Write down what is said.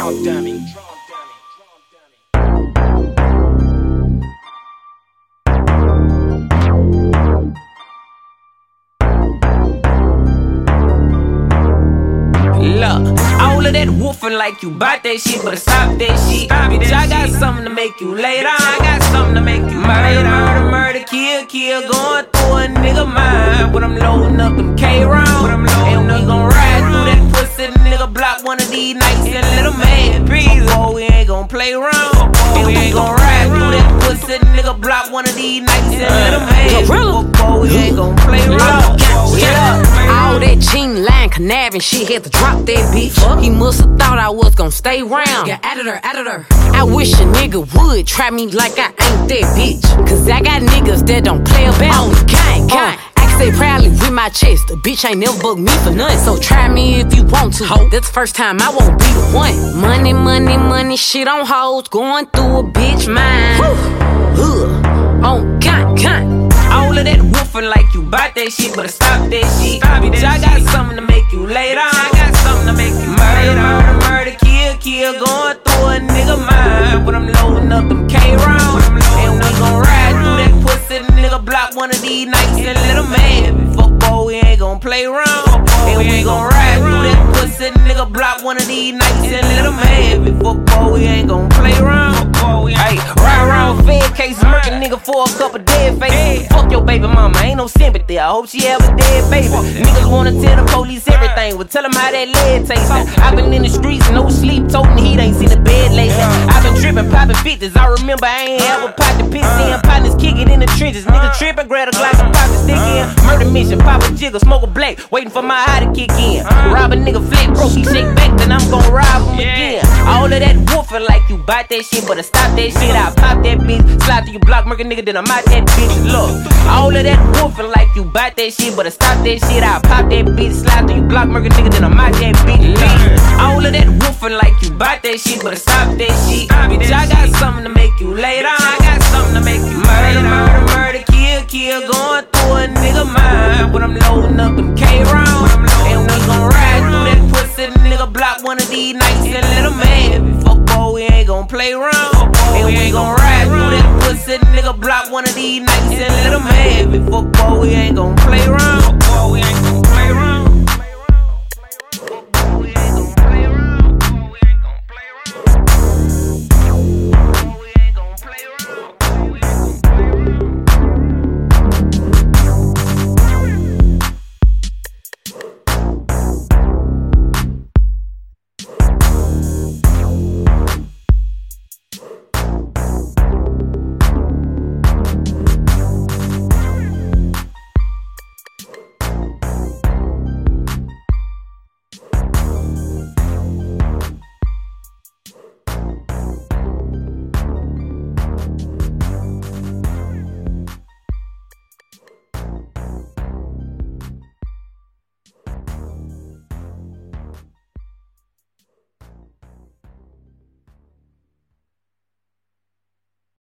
Drum dummy. Look, all of that woofing like you bought that shit, but stop that shit. Bitch, I got something to make you lay down. I got something to make you murder, kill, going through a nigga mind. But I'm loading up them K-rounds, and we gon' ride through that pussy nigga block one of these nights and let him mad. Boy, we ain't gon' play around, and we gon' ride through that pussy nigga block one of these nights and let him mad. Boy, we ain't gon' play around. All that cheating, lying, conniving shit, had to drop that bitch. He musta thought I was gon' stay round. Yeah, out of her. I wish a nigga would try me like I ain't that bitch. Cause I got niggas that don't play about me. Gang. I can say proudly with my chest, a bitch ain't never bugged me for nothing. So try me if you want to. That's the first time I won't be the one. Money, shit on hoes, going through a bitch mind. On kind. All of that woofing like you bought that shit, but stop that shit. Bitch, I got something to make you lay down. I got something to make you murder, kill, going through a nigga mind. But I'm loading up them K-rounds, and we gon' ride through that pussy nigga block one of these nights and let him mad. Fuck boy, we ain't gon' play around, and we gon' ride through that pussy nigga block one of these nights and let him mad. Fuck boy, we ain't gon' play around. Hey, ride around fed cases, murk a nigga for a couple dead faces. Fuck your baby mama, ain't no sympathy. I hope she have a dead baby. Niggas wanna tell the police everything, well tell them how that lead tastin'. I been in the streets, no sleep, totin' heat, ain't seen a bed lately. I been trippin', poppin' 50s. I remember I ain't ever popped the piss in. Partners kick it in the trenches. Nigga trippin', grab a glass and pop the stick in. Murder mission, pop a jiggle, smoke a black, waiting for my eye to kick in. Rob a nigga flat broke, he shake back, then I'm gon' rob him again. All of that woofing like you bought that shit, but stop that shit. I pop that bitch, slide through your block, murk a nigga, then I'm out that bitch. Look, all of that woofing like you bought that shit, but stop that shit. I pop that bitch, slide through your block, murk a nigga, then I'm out that bitch. All of that woofing like you bought that shit, but stop that shit. Bitch, I got something to make you lay down. I got something to make you murder, kill, going through a nigga mind. But I'm loading up them K-rounds, and we gon' ride through that pussy nigga block one of these nights and let him mad. Fuck boy, we ain't gon' play around, and we gon' ride through that pussy nigga block one of these nights and let him mad. Fuck boy, we ain't gon' play around.